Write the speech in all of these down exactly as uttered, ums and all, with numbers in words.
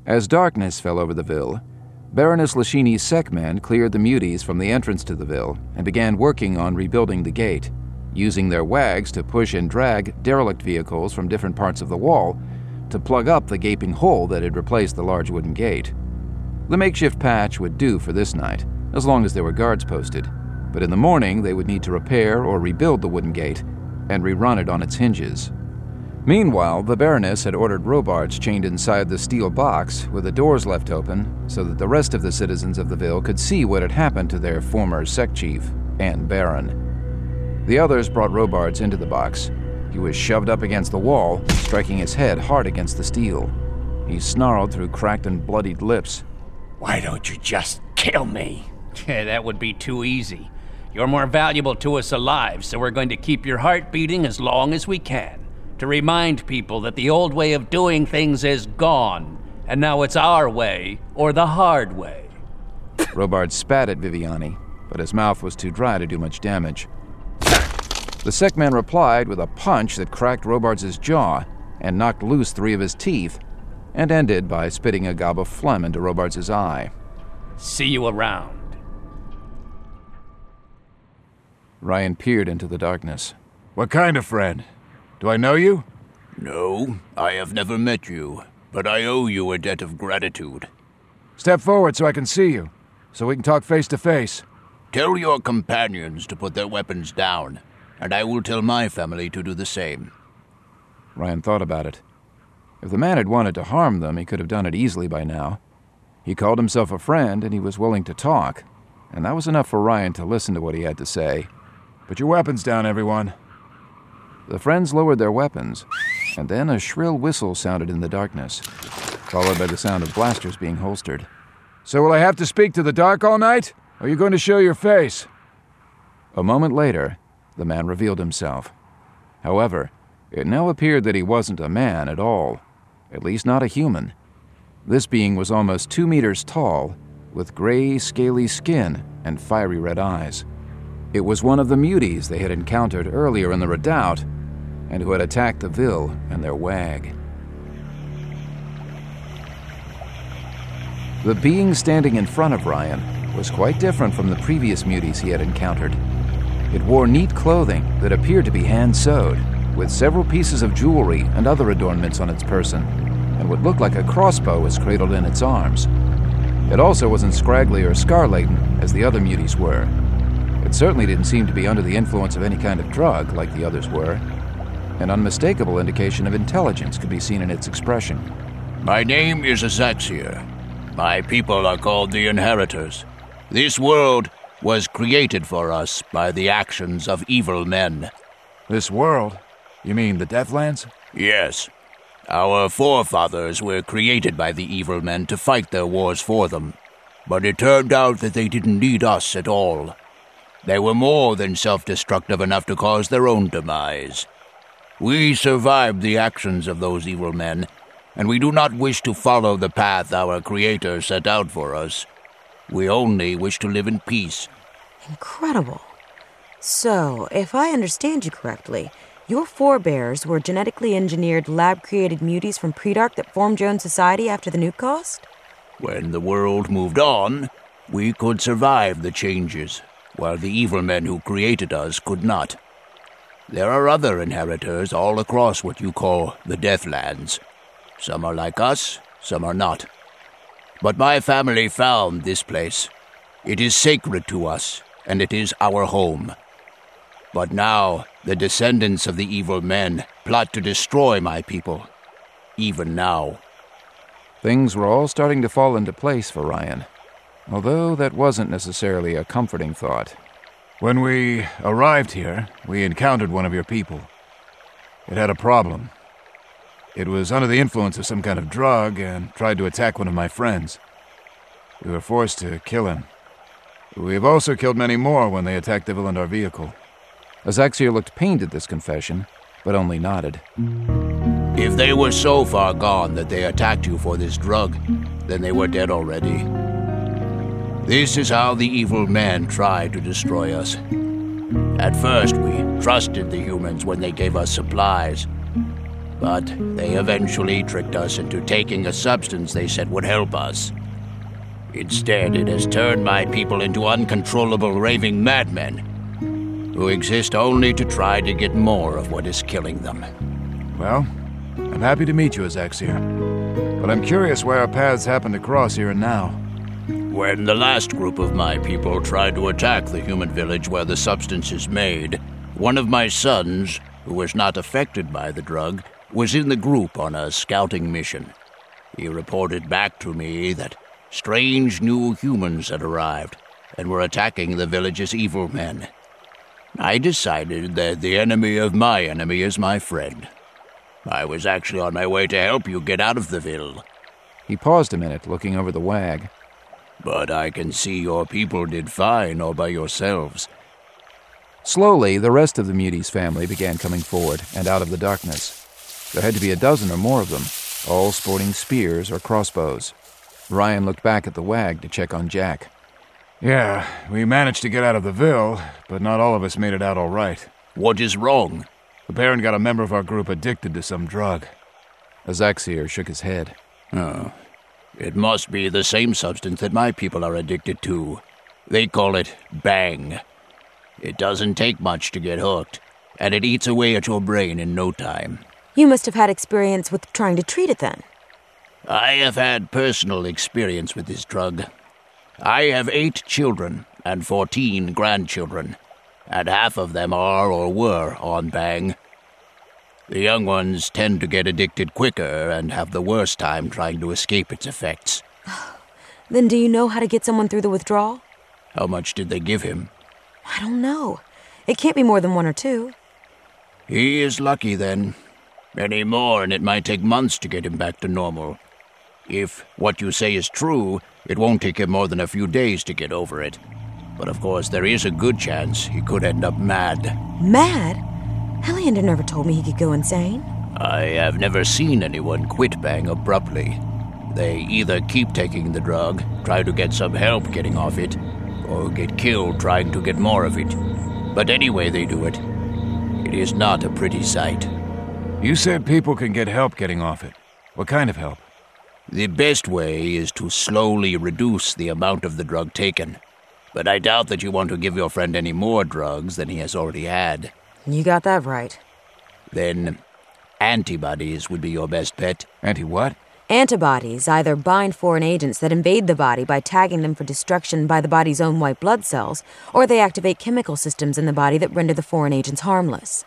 As darkness fell over the Ville, Baroness Lashini's Sekmen cleared the muties from the entrance to the Ville and began working on rebuilding the gate, using their wags to push and drag derelict vehicles from different parts of the wall to plug up the gaping hole that had replaced the large wooden gate. The makeshift patch would do for this night, as long as there were guards posted, but in the morning they would need to repair or rebuild the wooden gate and rerun it on its hinges. Meanwhile, the Baroness had ordered Robards chained inside the steel box with the doors left open so that the rest of the citizens of the Ville could see what had happened to their former sect chief and Baron. The others brought Robards into the box. He was shoved up against the wall, striking his head hard against the steel. He snarled through cracked and bloodied lips. "Why don't you just kill me?" Yeah, that would be too easy. You're more valuable to us alive, so we're going to keep your heart beating as long as we can, to remind people that the old way of doing things is gone, and now it's our way, or the hard way. Robard spat at Viviani, but his mouth was too dry to do much damage. The Sekman replied with a punch that cracked Robards' jaw and knocked loose three of his teeth, and ended by spitting a gob of phlegm into Robards' eye. See you around. Ryan peered into the darkness. "What kind of friend? Do I know you?" "No, I have never met you, but I owe you a debt of gratitude." "Step forward so I can see you, so we can talk face to face." "Tell your companions to put their weapons down, and I will tell my family to do the same." Ryan thought about it. If the man had wanted to harm them, he could have done it easily by now. He called himself a friend, and he was willing to talk, and that was enough for Ryan to listen to what he had to say. "Put your weapons down, everyone." The friends lowered their weapons, and then a shrill whistle sounded in the darkness, followed by the sound of blasters being holstered. "So will I have to speak to the dark all night? Or are you going to show your face?" A moment later, the man revealed himself. However, it now appeared that he wasn't a man at all, at least not a human. This being was almost two meters tall, with gray, scaly skin and fiery red eyes. It was one of the muties they had encountered earlier in the redoubt, and who had attacked the Ville and their wag. The being standing in front of Ryan was quite different from the previous muties he had encountered. It wore neat clothing that appeared to be hand-sewed, with several pieces of jewelry and other adornments on its person, and what looked like a crossbow was cradled in its arms. It also wasn't scraggly or scar-laden as the other muties were. It certainly didn't seem to be under the influence of any kind of drug like the others were. An unmistakable indication of intelligence could be seen in its expression. "My name is Azaxia. My people are called the Inheritors. This world was created for us by the actions of evil men." "This world? You mean the Deathlands?" "Yes. Our forefathers were created by the evil men to fight their wars for them. But it turned out that they didn't need us at all. They were more than self-destructive enough to cause their own demise. We survived the actions of those evil men, and we do not wish to follow the path our Creator set out for us. We only wish to live in peace." Incredible. So, if I understand you correctly, your forebears were genetically engineered, lab-created muties from Predark that formed your own society after the nuke cost? When the world moved on, we could survive the changes, while the evil men who created us could not. There are other inheritors all across what you call the Deathlands. Some are like us, some are not. But my family found this place. It is sacred to us, and it is our home. But now, the descendants of the evil men plot to destroy my people. Even now. Things were all starting to fall into place for Ryan, although that wasn't necessarily a comforting thought. "When we arrived here, we encountered one of your people. It had a problem. It was under the influence of some kind of drug and tried to attack one of my friends. We were forced to kill him. We've also killed many more when they attacked the Villandar vehicle." Azaxia looked pained at this confession, but only nodded. "If they were so far gone that they attacked you for this drug, then they were dead already. This is how the evil men tried to destroy us. At first, we trusted the humans when they gave us supplies. But they eventually tricked us into taking a substance they said would help us. Instead, it has turned my people into uncontrollable raving madmen who exist only to try to get more of what is killing them. Well, I'm happy to meet you, Azaxir. But I'm curious why our paths happen to cross here and now. When the last group of my people tried to attack the human village where the substance is made, one of my sons, who was not affected by the drug, was in the group on a scouting mission. He reported back to me that strange new humans had arrived and were attacking the village's evil men. I decided that the enemy of my enemy is my friend. I was actually on my way to help you get out of the ville. He paused a minute, looking over the wag. But I can see your people did fine all by yourselves. Slowly, the rest of the Muties family began coming forward and out of the darkness. There had to be a dozen or more of them, all sporting spears or crossbows. Ryan looked back at the wag to check on Jack. Yeah, we managed to get out of the ville, but not all of us made it out all right. What is wrong? The Baron got a member of our group addicted to some drug. Azaxir shook his head. Oh, it must be the same substance that my people are addicted to. They call it bang. It doesn't take much to get hooked, and it eats away at your brain in no time. You must have had experience with trying to treat it then. I have had personal experience with this drug. I have eight children and fourteen grandchildren, and half of them are or were on bang. The young ones tend to get addicted quicker and have the worst time trying to escape its effects. Then do you know how to get someone through the withdrawal? How much did they give him? I don't know. It can't be more than one or two. He is lucky then. Any more and it might take months to get him back to normal. If what you say is true, it won't take him more than a few days to get over it. But of course, there is a good chance he could end up mad. Mad? Helliander never told me he could go insane. I have never seen anyone quit bang abruptly. They either keep taking the drug, try to get some help getting off it, or get killed trying to get more of it. But anyway they do it, it is not a pretty sight. You said people can get help getting off it. What kind of help? The best way is to slowly reduce the amount of the drug taken. But I doubt that you want to give your friend any more drugs than he has already had. You got that right. Then antibodies would be your best bet. Anti-what? Antibodies either bind foreign agents that invade the body by tagging them for destruction by the body's own white blood cells, or they activate chemical systems in the body that render the foreign agents harmless.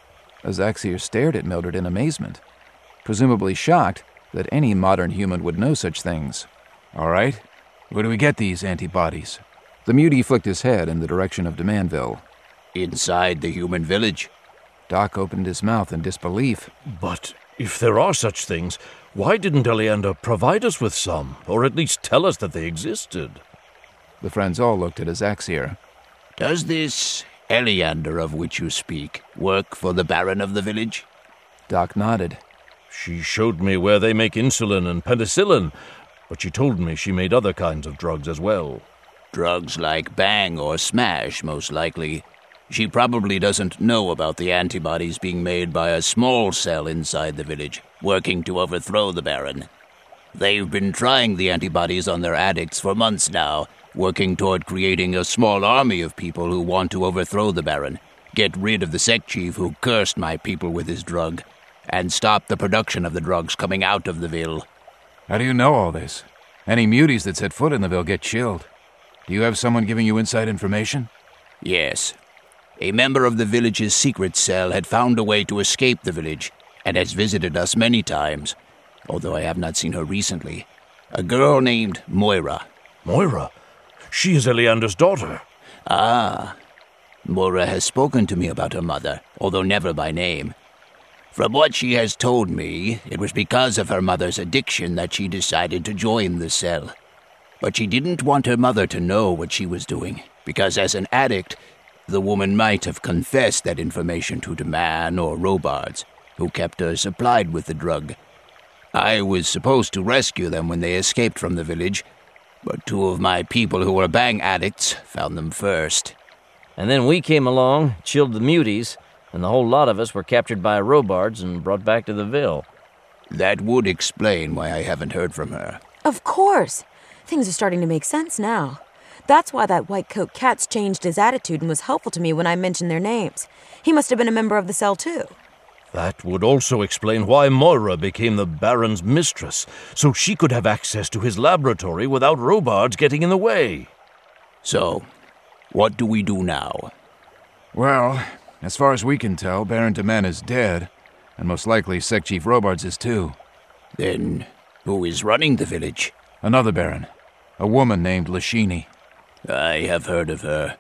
Azaxir stared at Mildred in amazement, presumably shocked that any modern human would know such things. All right. Where do we get these antibodies? The Mutie flicked his head in the direction of Demandville. Inside the human village. Doc opened his mouth in disbelief. But if there are such things, why didn't Eliander provide us with some, or at least tell us that they existed? The friends all looked at Azaxir. Does this Eliander of which you speak work for the Baron of the village? Doc nodded. She showed me where they make insulin and penicillin, but she told me she made other kinds of drugs as well. Drugs like Bang or Smash, most likely. She probably doesn't know about the antibodies being made by a small cell inside the village, working to overthrow the Baron. They've been trying the antibodies on their addicts for months now, working toward creating a small army of people who want to overthrow the Baron, get rid of the sect chief who cursed my people with his drug, and stop the production of the drugs coming out of the ville. How do you know all this? Any muties that set foot in the ville get chilled. Do you have someone giving you inside information? Yes. A member of the village's secret cell had found a way to escape the village, and has visited us many times, although I have not seen her recently. A girl named Moira. Moira? She is Eliander's daughter. Ah. Moira has spoken to me about her mother, although never by name. From what she has told me, it was because of her mother's addiction that she decided to join the cell. But she didn't want her mother to know what she was doing, because as an addict, the woman might have confessed that information to the man or Robards, who kept her supplied with the drug. I was supposed to rescue them when they escaped from the village, but two of my people who were Bang addicts found them first. And then we came along, chilled the muties, and the whole lot of us were captured by Robards and brought back to the Ville. That would explain why I haven't heard from her. Of course. Things are starting to make sense now. That's why that white coat cat's changed his attitude and was helpful to me when I mentioned their names. He must have been a member of the cell, too. That would also explain why Moira became the Baron's mistress, so she could have access to his laboratory without Robards getting in the way. So, what do we do now? Well, as far as we can tell, Baron Demen is dead, and most likely Sec Chief Robards is too. Then, who is running the village? Another Baron, a woman named Lashini. I have heard of her.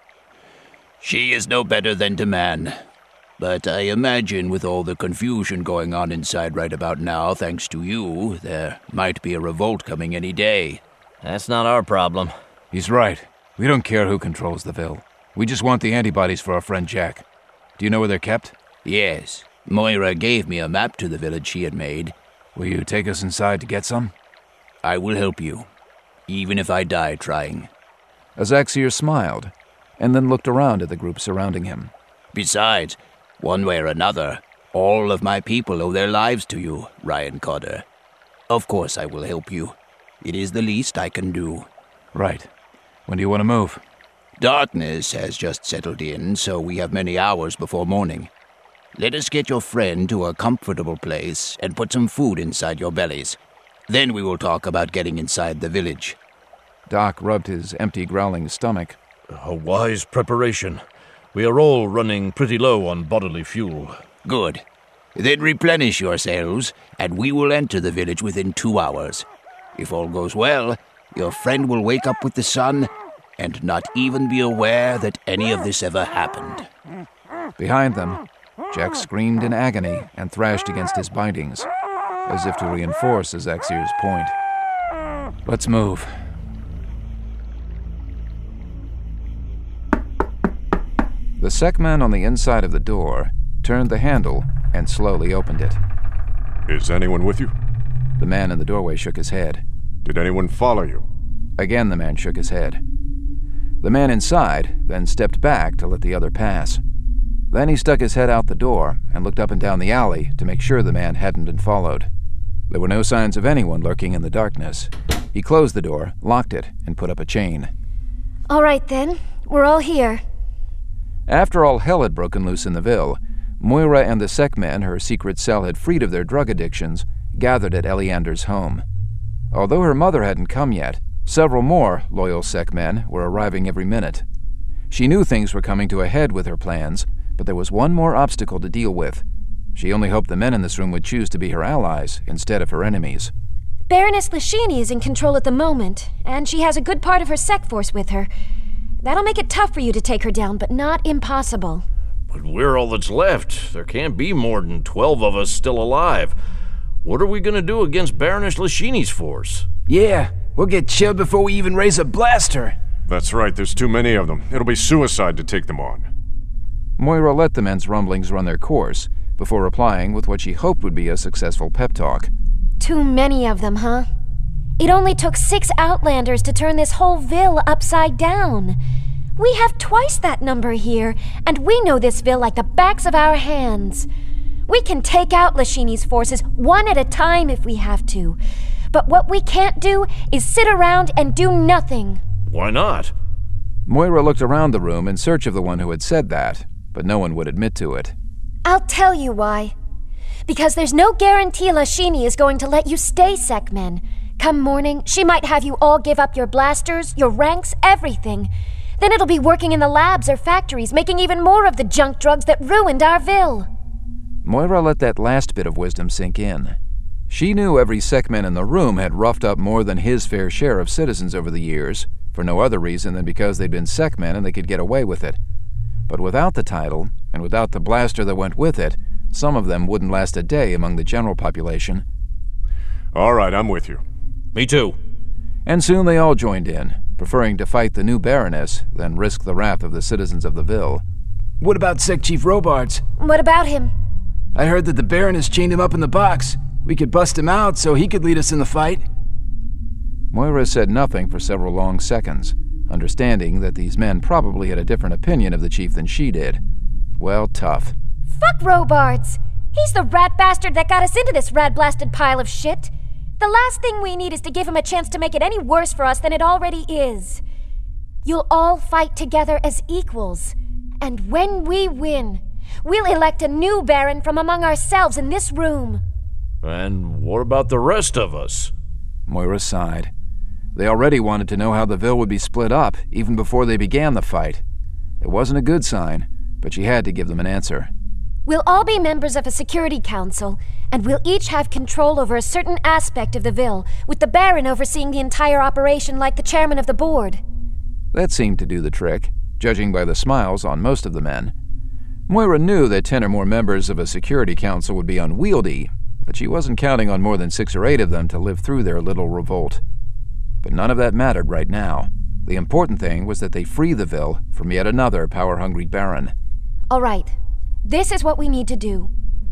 She is no better than Demen. But I imagine with all the confusion going on inside right about now, thanks to you, there might be a revolt coming any day. That's not our problem. He's right. We don't care who controls the Ville. We just want the antibodies for our friend Jack. Do you know where they're kept? Yes. Moira gave me a map to the village she had made. Will you take us inside to get some? I will help you, even if I die trying. Azaxir smiled, and then looked around at the group surrounding him. Besides, one way or another, all of my people owe their lives to you, Ryan Cotter. Of course I will help you. It is the least I can do. Right. When do you want to move? Darkness has just settled in, so we have many hours before morning. Let us get your friend to a comfortable place and put some food inside your bellies. Then we will talk about getting inside the village. Doc rubbed his empty, growling stomach. A wise preparation. We are all running pretty low on bodily fuel. Good. Then replenish yourselves, and we will enter the village within two hours. If all goes well, your friend will wake up with the sun and not even be aware that any of this ever happened. Behind them, Jack screamed in agony and thrashed against his bindings, as if to reinforce Azaxir's point. Let's move. The Sekman on the inside of the door turned the handle and slowly opened it. Is anyone with you? The man in the doorway shook his head. Did anyone follow you? Again the man shook his head. The man inside then stepped back to let the other pass. Then he stuck his head out the door and looked up and down the alley to make sure the man hadn't been followed. There were no signs of anyone lurking in the darkness. He closed the door, locked it, and put up a chain. All right then, we're all here. After all hell had broken loose in the Ville, Moira and the Sekmen her secret cell had freed of their drug addictions gathered at Eleander's home. Although her mother hadn't come yet, several more loyal Sekmen were arriving every minute. She knew things were coming to a head with her plans, but there was one more obstacle to deal with. She only hoped the men in this room would choose to be her allies instead of her enemies. Baroness Lashini is in control at the moment, and she has a good part of her Sec force with her. That'll make it tough for you to take her down, but not impossible. But we're all that's left. There can't be more than twelve of us still alive. What are we going to do against Baroness Lashini's force? Yeah, we'll get chilled before we even raise a blaster. That's right, there's too many of them. It'll be suicide to take them on. Moira let the men's rumblings run their course before replying with what she hoped would be a successful pep talk. Too many of them, huh? It only took six Outlanders to turn this whole Ville upside down. We have twice that number here, and we know this Ville like the backs of our hands. We can take out Lashini's forces one at a time if we have to. But what we can't do is sit around and do nothing. Why not? Moira looked around the room in search of the one who had said that, but no one would admit to it. I'll tell you why. Because there's no guarantee Lashini is going to let you stay, Sekmen. Come morning, she might have you all give up your blasters, your ranks, everything. Then it'll be working in the labs or factories, making even more of the junk drugs that ruined our Ville. Moira let that last bit of wisdom sink in. She knew every Sekmen in the room had roughed up more than his fair share of citizens over the years, for no other reason than because they'd been Sekmen and they could get away with it. But without the title, and without the blaster that went with it, some of them wouldn't last a day among the general population. All right, I'm with you. Me too. And soon they all joined in, preferring to fight the new Baroness than risk the wrath of the citizens of the Ville. What about Sec Chief Robards? What about him? I heard that the Baroness chained him up in the box. We could bust him out so he could lead us in the fight. Moira said nothing for several long seconds, understanding that these men probably had a different opinion of the chief than she did. Well, tough. Fuck Robards! He's the rat bastard that got us into this rat-blasted pile of shit. The last thing we need is to give him a chance to make it any worse for us than it already is. You'll all fight together as equals. And when we win, we'll elect a new Baron from among ourselves in this room. And what about the rest of us? Moira sighed. They already wanted to know how the Ville would be split up, even before they began the fight. It wasn't a good sign, but she had to give them an answer. We'll all be members of a security council, and we'll each have control over a certain aspect of the Ville, with the Baron overseeing the entire operation like the chairman of the board. That seemed to do the trick, judging by the smiles on most of the men. Moira knew that ten or more members of a security council would be unwieldy, but she wasn't counting on more than six or eight of them to live through their little revolt. But none of that mattered right now. The important thing was that they free the Ville from yet another power-hungry Baron. All right. This is what we need to do.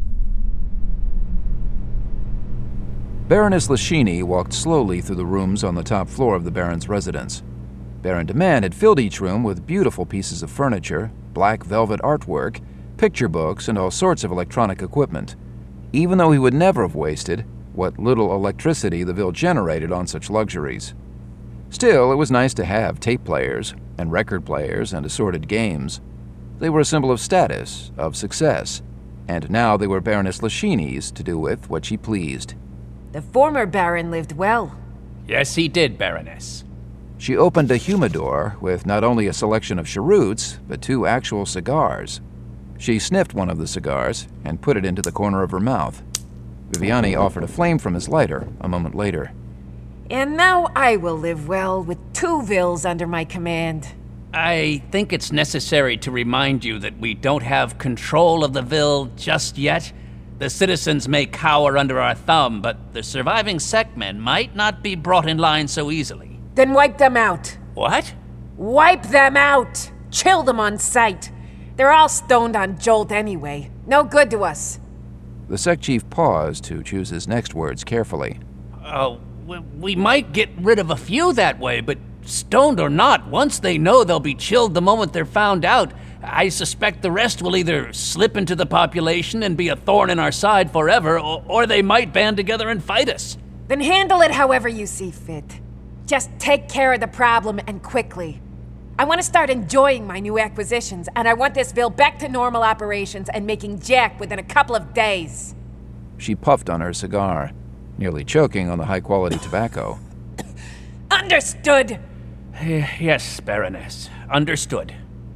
Baroness Lashini walked slowly through the rooms on the top floor of the Baron's residence. Baron DeMann had filled each room with beautiful pieces of furniture, black velvet artwork, picture books, and all sorts of electronic equipment, even though he would never have wasted what little electricity the Ville generated on such luxuries. Still, it was nice to have tape players and record players and assorted games. They were a symbol of status, of success, and now they were Baroness Lashini's to do with what she pleased. The former Baron lived well. Yes, he did, Baroness. She opened a humidor with not only a selection of cheroots, but two actual cigars. She sniffed one of the cigars and put it into the corner of her mouth. Viviani offered a flame from his lighter a moment later. And now I will live well with two Villes under my command. I think it's necessary to remind you that we don't have control of the Ville just yet. The citizens may cower under our thumb, but the surviving Sekmen might not be brought in line so easily. Then wipe them out. What? Wipe them out! Chill them on sight. They're all stoned on Jolt anyway. No good to us. The Sec Chief paused to choose his next words carefully. Uh, we, we might get rid of a few that way, but stoned or not, once they know they'll be chilled the moment they're found out, I suspect the rest will either slip into the population and be a thorn in our side forever, or, or they might band together and fight us. Then handle it however you see fit. Just take care of the problem and quickly. I want to start enjoying my new acquisitions, and I want this Ville back to normal operations and making jack within a couple of days. She puffed on her cigar, nearly choking on the high-quality tobacco. Understood! Yes, Baroness. Understood.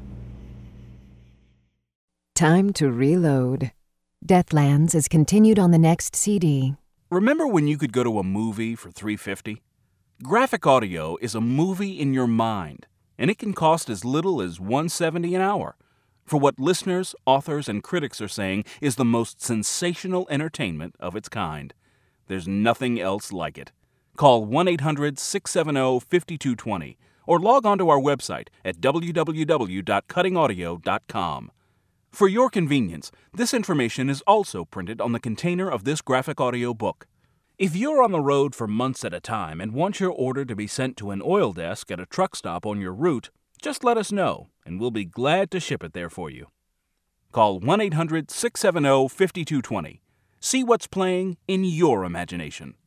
Time to reload. Deathlands is continued on the next C D. Remember when you could go to a movie for three dollars and fifty cents? Graphic Audio is a movie in your mind, and it can cost as little as one dollar and seventy cents an hour for what listeners, authors, and critics are saying is the most sensational entertainment of its kind. There's nothing else like it. Call one eight hundred, six seven zero, five two two zero or log on to our website at w w w dot cutting audio dot com. For your convenience, this information is also printed on the container of this graphic audio book. If you're on the road for months at a time and want your order to be sent to an oil desk at a truck stop on your route, just let us know, and we'll be glad to ship it there for you. Call one eight hundred, six seven zero, five two two zero. See what's playing in your imagination.